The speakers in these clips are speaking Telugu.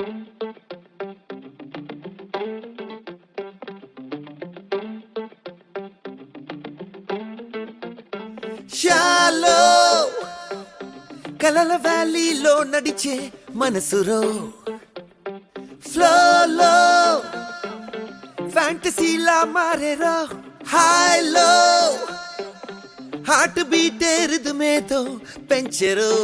షాలో కలల వ్యాలీలో నడిచే మనసురో ఫ్లోలో ఫ్యాంటసీలా మారేరో హాయ్లో హార్ట్ బీట్ రిథమేతో పెంచెరో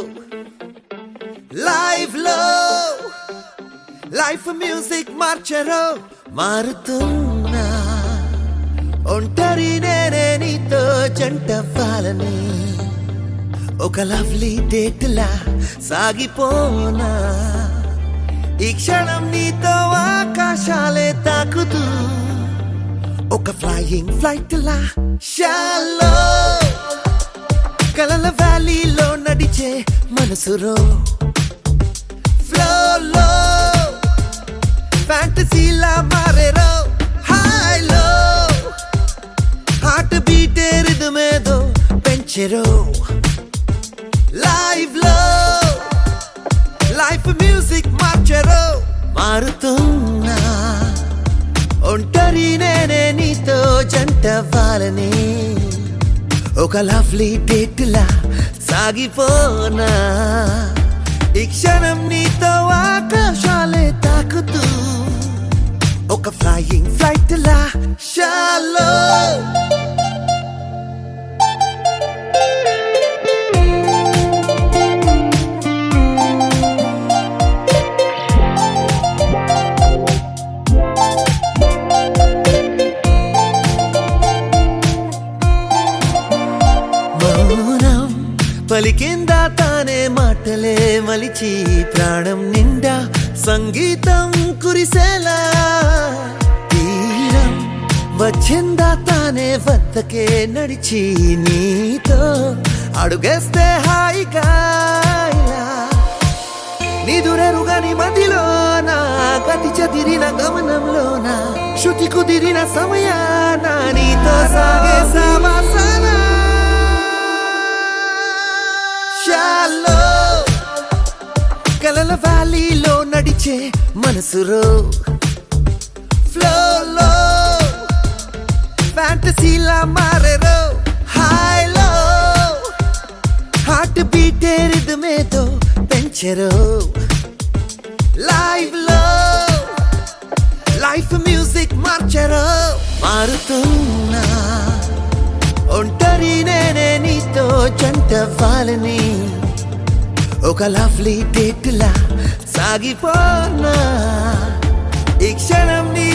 లైవ్ లో లైఫ్ మ్యూజిక్ మార్చెరో మారుతున్నా ఒంటరి నేనే నీతో జంటవ్వాలని ఒక లవ్లీ డేట్ లా సాగిపోనా ఈ క్షణం నీతో ఆకాశాలే తాకుతూ ఒక ఫ్లయింగ్ ఫ్లైట్ లా షాలో కలల వ్యాలీలో నడిచే మనసురో ఫ్లోలో ఫ్యాంటసీలా మారేరో హాయ్లో హార్ట్ బీట్ రిథమేదో పెంచెరో లైవ్ లో లైఫ్ మ్యూజిక్ మార్చెరో మారుతున్నా ఒంటరి నేనే నీతో జంటవ్వాలని ఒక లవ్లీ డేట్ లా సాగిపోనా ఈ క్షణం నీతో ఆకాశాలే తాకుతూ ఒక ఫ్లయింగ్ ఫ్లైట్ లా షాలో పలికిందా తానే మాటలే మలిచి ప్రాణం నిండా సంగీతం కురిసేలా తీరం వచ్చిందా తానే వద్దకే నడిచి నీతో అడుగేస్తే హాయిగా నిదురెరుగని మదిలోన గతి చదిరిన గమనంలోన శృతి కుదిరిన సమయాన నీతో సాగే సావాసన షాలో కలల వ్యాలీలో నడిచే మనసురో ఫ్లోలో ఫ్యాంటసీలా మారేరో హాయ్లో హార్ట్ బీట్ రిథమేతో పెంచెరో లైవ్ లో లైఫ్ మ్యూజిక్ మార్చెరో మారుతున్నా ఒంటరి నేనే నీతో జంటవ్వాలని ఒక లవ్లీ డేట్ లా సాగిపోనా ఈ క్షణం నీ